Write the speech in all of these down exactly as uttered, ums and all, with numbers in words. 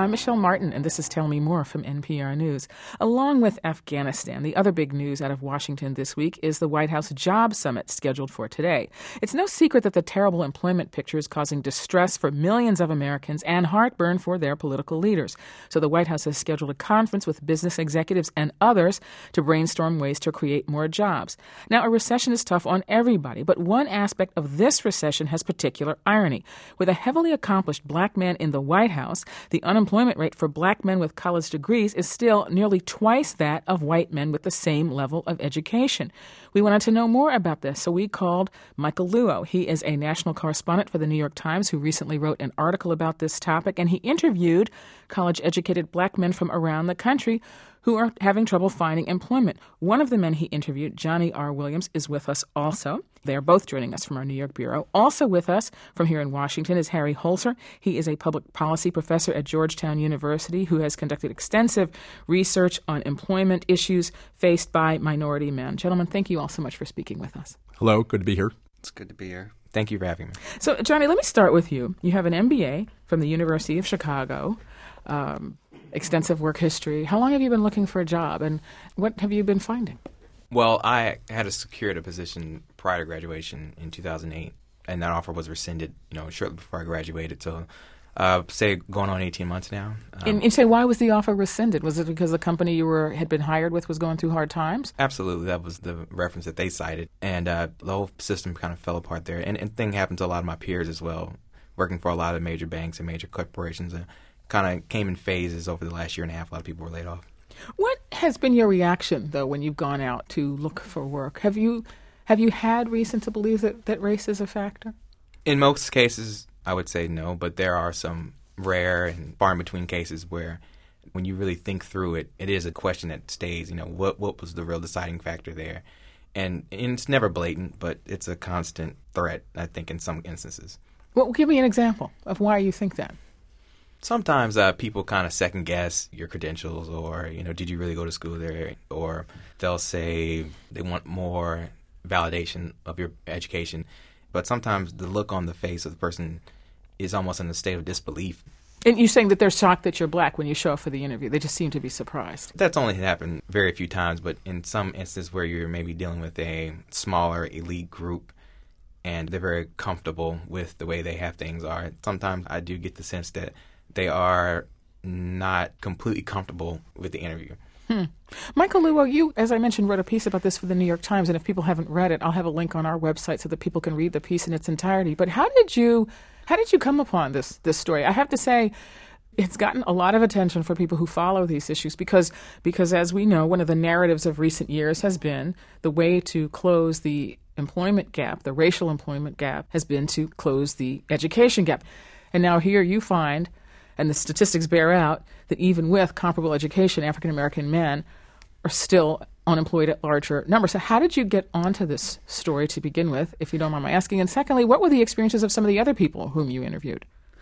I'm Michelle Martin, and this is Tell Me More from N P R News. Along with Afghanistan, the other big news out of Washington this week is the White House Job Summit scheduled for today. It's no secret that the terrible employment picture is causing distress for millions of Americans and heartburn for their political leaders. So the White House has scheduled a conference with business executives and others to brainstorm ways to create more jobs. Now, a recession is tough on everybody, but one aspect of this recession has particular irony. With a heavily accomplished black man in the White House, the unemployment rate for black men with college degrees is still nearly twice that of white men with the same level of education. We wanted to know more about this, so we called Michael Luo. He is a national correspondent for the New York Times who recently wrote an article about this topic, and he interviewed college-educated black men from around the country who are having trouble finding employment. One of the men he interviewed, Johnny R. Williams, is with us also. They are both joining us from our New York bureau. Also with us from here in Washington is Harry Holzer. He is a public policy professor at Georgetown University who has conducted extensive research on employment issues faced by minority men. Gentlemen, thank you all so much for speaking with us. Hello, good to be here. It's good to be here. Thank you for having me. So, Johnny, let me start with you. You have an M B A from the University of Chicago. Um, extensive work history. How long have you been looking for a job, and what have you been finding? Well, I had a secured a position prior to graduation in two thousand eight, and that offer was rescinded, you know, shortly before I graduated. So, uh, say, going on eighteen months now. Um, and you say, why was the offer rescinded? Was it because the company you were had been hired with was going through hard times? Absolutely. That was the reference that they cited. And uh, the whole system kind of fell apart there. And, and thing happened to a lot of my peers as well, working for a lot of major banks and major corporations. And kind of came in phases over the last year and a half. A lot of people were laid off. What has been your reaction, though, when you've gone out to look for work? Have you have you had reason to believe that, that race is a factor? In most cases, I would say no, but there are some rare and far in between cases where when you really think through it, it is a question that stays, you know, what what was the real deciding factor there? And, and it's never blatant, but it's a constant threat, I think, in some instances. Well, give me an example of why you think that. Sometimes uh, people kind of second guess your credentials or, you know, did you really go to school there? Or they'll say they want more validation of your education. But sometimes the look on the face of the person is almost in a state of disbelief. And you're saying that they're shocked that you're black when you show up for the interview. They just seem to be surprised. That's only happened very few times, but in some instances where you're maybe dealing with a smaller elite group and they're very comfortable with the way they have things are, sometimes I do get the sense that they are not completely comfortable with the interview. Hmm. Michael Luo, you, as I mentioned, wrote a piece about this for the New York Times, and if people haven't read it, I'll have a link on our website so that people can read the piece in its entirety. But how did you, how did you come upon this this story? I have to say, it's gotten a lot of attention for people who follow these issues because, because as we know, one of the narratives of recent years has been the way to close the employment gap, the racial employment gap, has been to close the education gap. And now here you find, and the statistics bear out, that even with comparable education, African-American men are still unemployed at larger numbers. So how did you get onto this story to begin with, if you don't mind my asking? And secondly, what were the experiences of some of the other people whom you interviewed?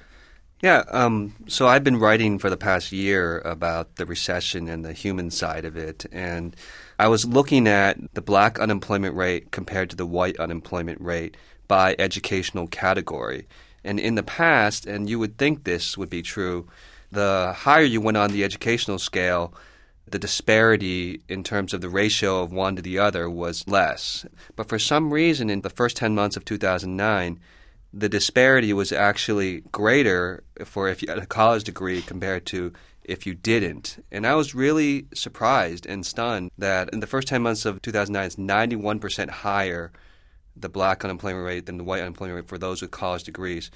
Yeah, um, so I've been writing for the past year about the recession and the human side of it. And I was looking at the black unemployment rate compared to the white unemployment rate by educational category. And in the past, and you would think this would be true, the higher you went on the educational scale, the disparity in terms of the ratio of one to the other was less. But for some reason, in the first ten months of two thousand nine, the disparity was actually greater for if you had a college degree compared to if you didn't. And I was really surprised and stunned that in the first ten months of two thousand nine, it's ninety-one percent higher, the black unemployment rate, than the white unemployment rate for those with college degrees.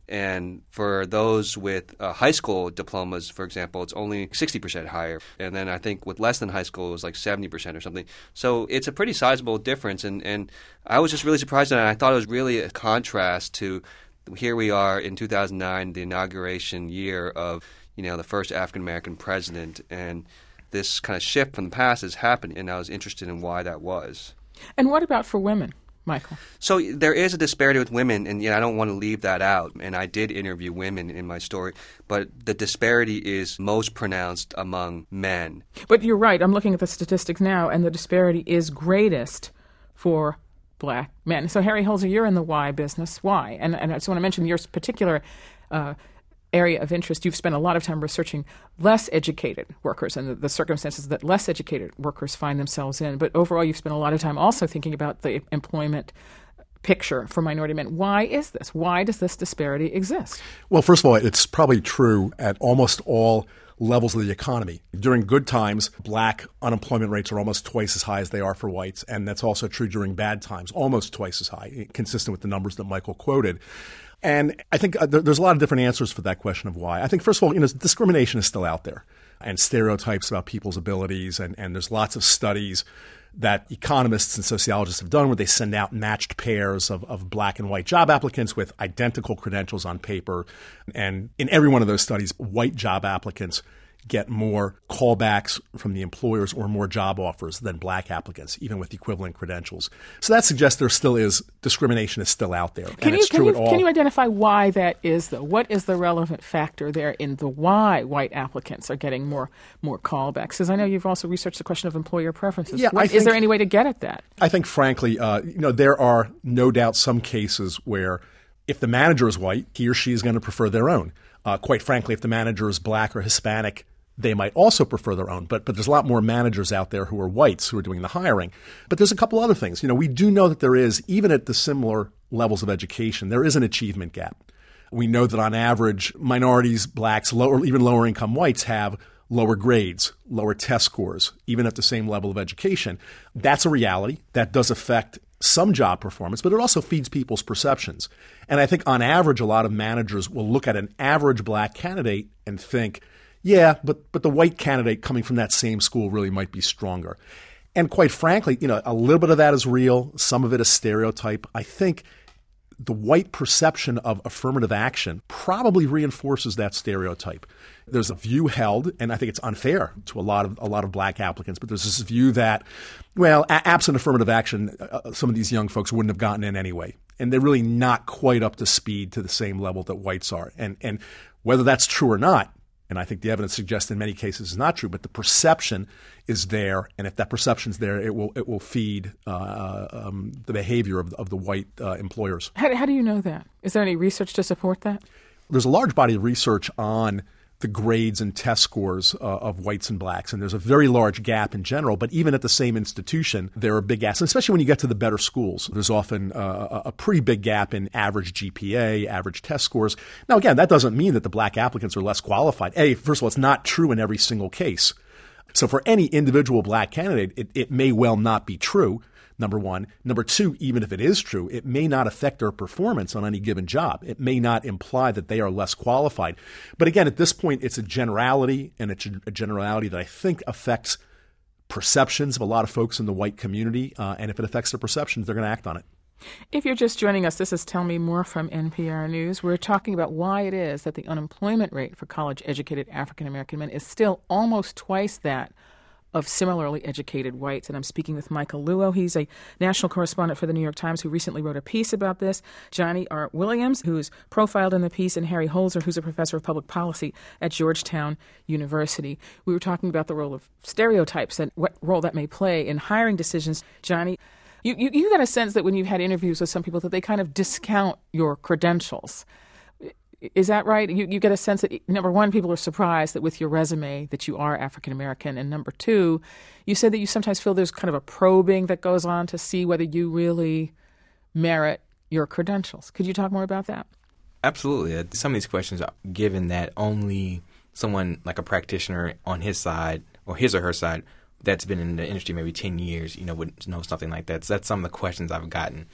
And for those with uh, high school diplomas, for example, it's only sixty percent higher. And then I think with less than high school, it was like seventy percent or something. So it's a pretty sizable difference. And, and I was just really surprised at it. And I thought it was really a contrast to here we are in two thousand nine, the inauguration year of, you know, the first African-American president. And this kind of shift from the past has happened. And I was interested in why that was. And what about for women? Michael. So there is a disparity with women, and you know, I don't want to leave that out. And I did interview women in my story, but the disparity is most pronounced among men. But you're right. I'm looking at the statistics now, and the disparity is greatest for black men. So, Harry Holzer, you're in the why business. Why? And, and I just want to mention your particular uh, area of interest. You've spent a lot of time researching less educated workers and the, the circumstances that less educated workers find themselves in. But overall, you've spent a lot of time also thinking about the employment picture for minority men. Why is this? Why does this disparity exist? Well, first of all, it's probably true at almost all levels of the economy. During good times, black unemployment rates are almost twice as high as they are for whites, and that's also true during bad times, almost twice as high, consistent with the numbers that Michael quoted. And I think uh, there, there's a lot of different answers for that question of why. I think, first of all, you know, discrimination is still out there, and stereotypes about people's abilities, and, and there's lots of studies that economists and sociologists have done where they send out matched pairs of, of black and white job applicants with identical credentials on paper. And in every one of those studies, white job applicants get more callbacks from the employers or more job offers than black applicants, even with equivalent credentials. So that suggests there still is discrimination is still out there. Can and you, it's can true you, at all. Can you identify why that is, though? What is the relevant factor there in the why white applicants are getting more more callbacks? Because I know you've also researched the question of employer preferences. Yeah, what, I think, is there any way to get at that? I think, frankly, uh, you know, there are no doubt some cases where if the manager is white, he or she is going to prefer their own. Uh, quite frankly, if the manager is black or Hispanic, they might also prefer their own, but but there's a lot more managers out there who are whites who are doing the hiring. But there's a couple other things. You know, we do know that there is, even at the similar levels of education, there is an achievement gap. We know that on average, minorities, blacks, lower, even lower income whites have lower grades, lower test scores, even at the same level of education. That's a reality. That does affect some job performance, but it also feeds people's perceptions. And I think on average, a lot of managers will look at an average black candidate and think, yeah, but but the white candidate coming from that same school really might be stronger. And quite frankly, you know, a little bit of that is real. Some of it is stereotype. I think the white perception of affirmative action probably reinforces that stereotype. There's a view held, and I think it's unfair to a lot of a lot of black applicants, but there's this view that, well, a- absent affirmative action, uh, some of these young folks wouldn't have gotten in anyway. And they're really not quite up to speed to the same level that whites are. And and whether that's true or not, and I think the evidence suggests in many cases is not true, but the perception is there, and if that perception's there, it will it will feed uh, um, the behavior of, of the white uh, employers. How, how do you know that? Is there any research to support that? There's a large body of research on the grades and test scores uh, of whites and blacks, and there's a very large gap in general, but even at the same institution, there are big gaps, and especially when you get to the better schools. There's often uh, a pretty big gap in average G P A, average test scores. Now, again, that doesn't mean that the black applicants are less qualified. A, first of all, it's not true in every single case. So for any individual black candidate, it, it may well not be true. Number one. Number two, even if it is true, it may not affect their performance on any given job. It may not imply that they are less qualified. But again, at this point, it's a generality, and it's a generality that I think affects perceptions of a lot of folks in the white community. Uh, and if it affects their perceptions, they're going to act on it. If you're just joining us, this is Tell Me More from N P R News. We're talking about why it is that the unemployment rate for college-educated African-American men is still almost twice that of similarly educated whites. And I'm speaking with Michael Luo. He's a national correspondent for the New York Times who recently wrote a piece about this. Johnny R. Williams, who's profiled in the piece, and Harry Holzer, who's a professor of public policy at Georgetown University. We were talking about the role of stereotypes and what role that may play in hiring decisions. Johnny, you, you, you got a sense that when you've had interviews with some people that they kind of discount your credentials. Is that right? You, you get a sense that, number one, people are surprised that with your resume that you are African-American. And number two, you said that you sometimes feel there's kind of a probing that goes on to see whether you really merit your credentials. Could you talk more about that? Absolutely. Some of these questions are given that only someone like a practitioner on his side or his or her side that's been in the industry maybe ten years, you know, would know something like that. So that's some of the questions I've gotten.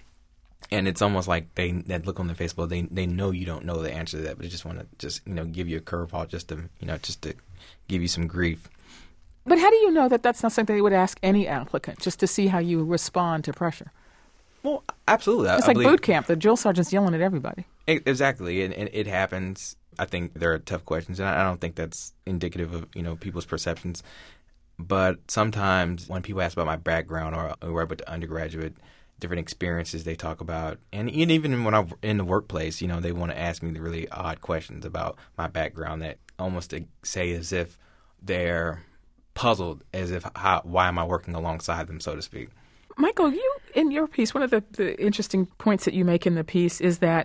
And it's almost like they that look on their face, well, they they know you don't know the answer to that, but they just want to just, you know, give you a curveball just to, you know, just to give you some grief. But how do you know that that's not something they would ask any applicant, just to see how you respond to pressure? Well, absolutely. It's I, like I believe, boot camp. The drill sergeant's yelling at everybody. Exactly. And, and it happens. I think there are tough questions, and I don't think that's indicative of, you know, people's perceptions. But sometimes when people ask about my background or, or about the undergraduate, different experiences they talk about, and even when I'm in the workplace, you know, they want to ask me the really odd questions about my background that almost say as if they're puzzled, as if how, why am I working alongside them, so to speak. Michael, you in your piece, one of the, the interesting points that you make in the piece is that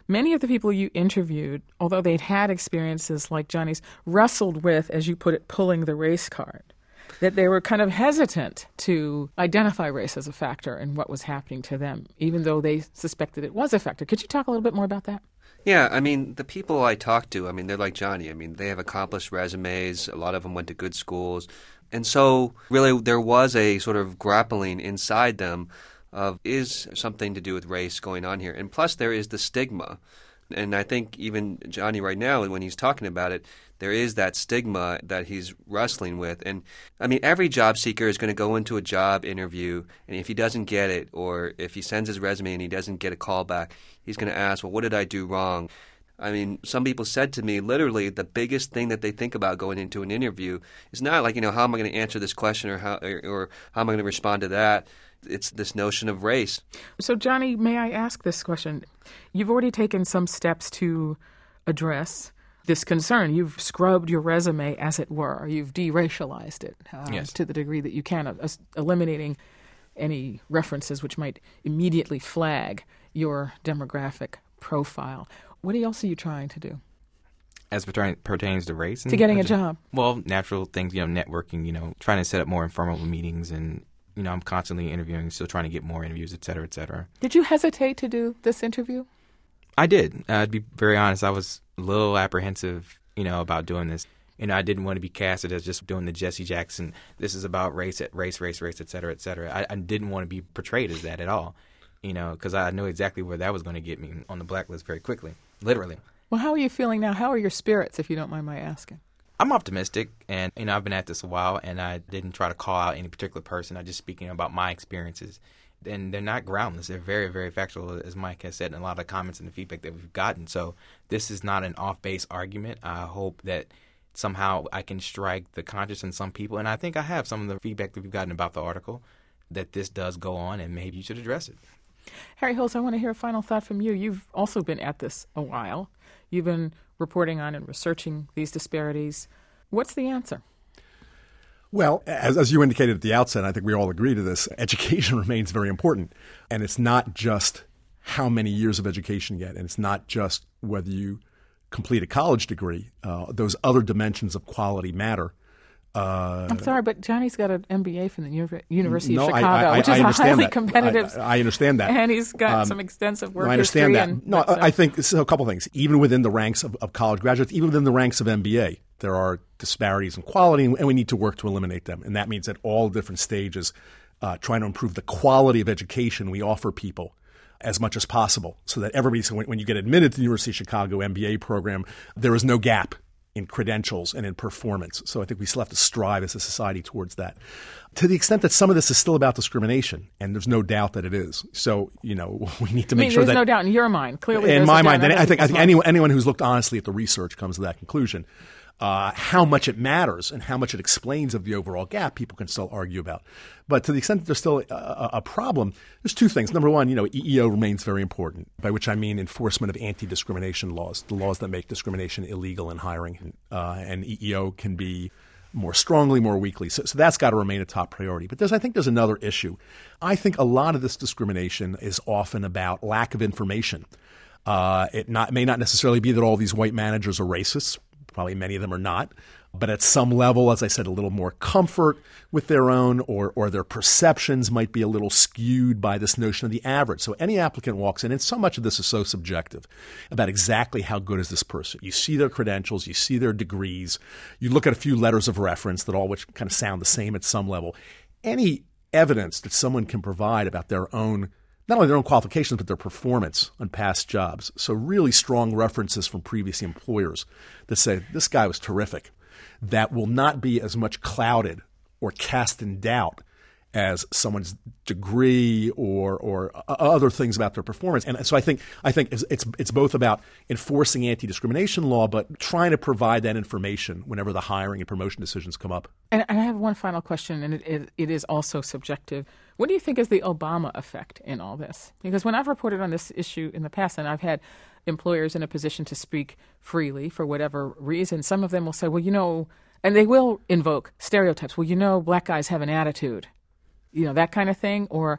Many of the people you interviewed, although they'd had experiences like Johnny's, wrestled with, as you put it, pulling the race card. That they were kind of hesitant to identify race as a factor in what was happening to them, even though they suspected it was a factor. Could you talk a little bit more about that? Yeah, I mean, the people I talk to, I mean, they're like Johnny. I mean, they have accomplished resumes. A lot of them went to good schools. And so really there was a sort of grappling inside them of is something to do with race going on here. And plus there is the stigma. And I think even Johnny right now, when he's talking about it, there is that stigma that he's wrestling with. And I mean, every job seeker is going to go into a job interview, and if he doesn't get it, or if he sends his resume and he doesn't get a call back, he's going to ask, well, what did I do wrong? I mean, some people said to me, literally, the biggest thing that they think about going into an interview is not like, you know, how am I going to answer this question or how, or, or how am I going to respond to that? It's this notion of race. So, Johnny, may I ask this question? You've already taken some steps to address this concern. You've scrubbed your resume, as it were. You've deracialized it uh, yes. to the degree that you can, uh, eliminating any references which might immediately flag your demographic profile. What else are you trying to do? As pertain- pertains to race? To getting a job. Well, natural things, you know, networking, you know, trying to set up more informal meetings, and, you know, I'm constantly interviewing, still trying to get more interviews, et cetera, et cetera. Did you hesitate to do this interview? I did. Uh, to be very honest, I was a little apprehensive, you know, about doing this. You know, I didn't want to be casted as just doing the Jesse Jackson, this is about race, race, race, race, et cetera, et cetera. I, I didn't want to be portrayed as that at all, you know, because I knew exactly where that was going to get me on the blacklist very quickly, literally. Well, how are you feeling now? How are your spirits, if you don't mind my asking? I'm optimistic, and, you know, I've been at this a while, and I didn't try to call out any particular person. I just speaking about my experiences. And they're not groundless. They're very, very factual, as Mike has said in a lot of the comments and the feedback that we've gotten. So this is not an off-base argument. I hope that somehow I can strike the conscience in some people, and I think I have some of the feedback that we've gotten about the article, that this does go on, and maybe you should address it. Harry Hulse, I want to hear a final thought from you. You've also been at this a while. You've been reporting on and researching these disparities. What's the answer? Well, as, as you indicated at the outset, I think we all agree to this, education remains very important. And it's not just how many years of education you get, and it's not just whether you complete a college degree. Uh, those other dimensions of quality matter. Uh, I'm sorry, but Johnny's got an M B A from the Uni- University no, of Chicago, I, I, which I is a highly that. competitive. I, I understand that. And he's got um, some extensive work no, I understand history. that. And, no, so. I think so. A couple things. Even within the ranks of, of college graduates, even within the ranks of M B A, there are disparities in quality, and we need to work to eliminate them. And that means at all different stages, uh, trying to improve the quality of education we offer people as much as possible, so that everybody, so when, when you get admitted to the University of Chicago M B A program, there is no gap in credentials and in performance. So I think we still have to strive as a society towards that. To the extent that some of this is still about discrimination, and there's no doubt that it is. So, you know, we need to I make mean, sure there's that— no doubt in your mind. Clearly, in there's my a mind, doubt. I think, I think Well, anyone, anyone who's looked honestly at the research comes to that conclusion. Uh, how much it matters and how much it explains of the overall gap, people can still argue about. But to the extent that there's still a, a problem, there's two things. Number one, you know, E E O remains very important, by which I mean enforcement of anti-discrimination laws, the laws that make discrimination illegal in hiring. Uh, and E E O can be more strongly, more weakly. So, so that's got to remain a top priority. But there's, I think there's another issue. I think a lot of this discrimination is often about lack of information. Uh, it not, may not necessarily be that all these white managers are racists. Probably many of them are not. But at some level, as I said, a little more comfort with their own, or or their perceptions might be a little skewed by this notion of the average. So any applicant walks in, and so much of this is so subjective about exactly how good is this person. You see their credentials, you see their degrees, you look at a few letters of reference that all which kind of sound the same at some level. Any evidence that someone can provide about their own, not only their own qualifications, but their performance on past jobs. So really strong references from previous employers that say, this guy was terrific, that will not be as much clouded or cast in doubt as someone's degree or or other things about their performance. And so I think I think it's it's, it's both about enforcing anti-discrimination law, but trying to provide that information whenever the hiring and promotion decisions come up. And I have one final question, and it, it, it is also subjective. What do you think is the Obama effect in all this? Because when I've reported on this issue in the past, and I've had employers in a position to speak freely for whatever reason, some of them will say, well, you know, and they will invoke stereotypes. Well, you know, black guys have an attitude, you know, that kind of thing. Or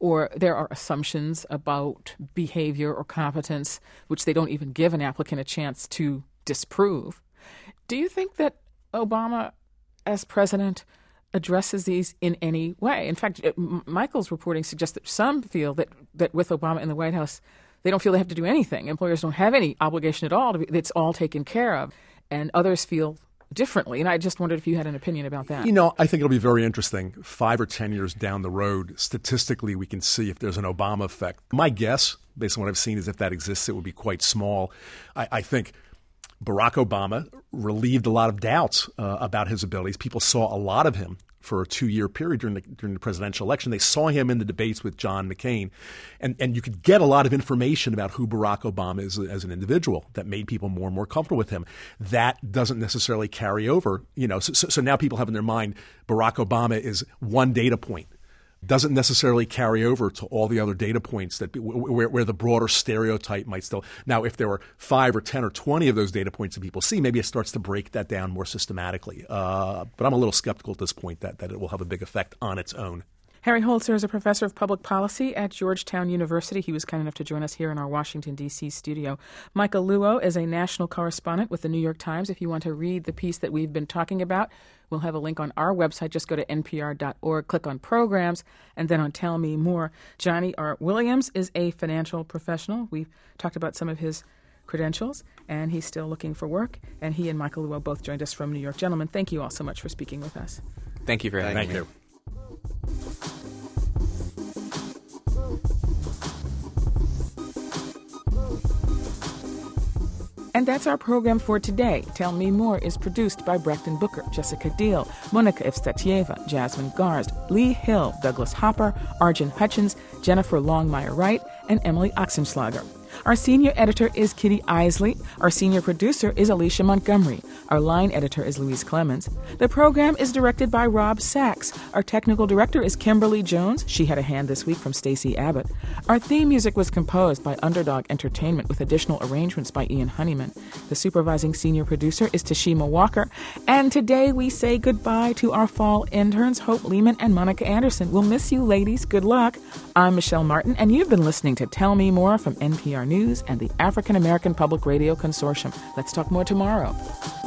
or there are assumptions about behavior or competence which they don't even give an applicant a chance to disprove. Do you think that Obama, as president, addresses these in any way? In fact, Michael's reporting suggests that some feel that, that with Obama in the White House, they don't feel they have to do anything. Employers don't have any obligation at all. To be, it's all taken care of. And others feel differently. And I just wondered if you had an opinion about that. You know, I think it'll be very interesting. Five or ten years down the road, statistically, we can see if there's an Obama effect. My guess, based on what I've seen, is if that exists, it would be quite small. I, I think Barack Obama relieved a lot of doubts uh, about his abilities. People saw a lot of him for a two-year period during the, during the presidential election. They saw him in the debates with John McCain. And, and you could get a lot of information about who Barack Obama is as an individual that made people more and more comfortable with him. That doesn't necessarily carry over. You know, so, so, so now people have in their mind Barack Obama is one data point. Doesn't necessarily carry over to all the other data points that where, where the broader stereotype might still. Now, if there were five or ten or twenty of those data points that people see, maybe it starts to break that down more systematically. Uh, but I'm a little skeptical at this point that, that it will have a big effect on its own. Harry Holzer is a professor of public policy at Georgetown University. He was kind enough to join us here in our Washington, D C studio. Michael Luo is a national correspondent with the New York Times. If you want to read the piece that we've been talking about, we'll have a link on our website. Just go to N P R dot org, click on Programs, and then on Tell Me More. Johnny R. Williams is a financial professional. We've talked about some of his credentials, and he's still looking for work. And he and Michael Luo both joined us from New York. Gentlemen, thank you all so much for speaking with us. Thank you for having me. Thank you. And that's our program for today. Tell Me More is produced by Brecton Booker, Jessica Deal, Monica Evstatieva, Jasmine Garst, Lee Hill, Douglas Hopper, Arjun Hutchins, Jennifer Longmire-Wright, and Emily Oxenschlager. Our senior editor is Kitty Isley. Our senior producer is Alicia Montgomery. Our line editor is Louise Clemens. The program is directed by Rob Sachs. Our technical director is Kimberly Jones. She had a hand this week from Stacey Abbott. Our theme music was composed by Underdog Entertainment with additional arrangements by Ian Honeyman. The supervising senior producer is Tashima Walker. And today we say goodbye to our fall interns, Hope Lehman and Monica Anderson. We'll miss you, ladies. Good luck. I'm Michelle Martin, and you've been listening to Tell Me More from N P R News and the African American Public Radio Consortium. Let's talk more tomorrow.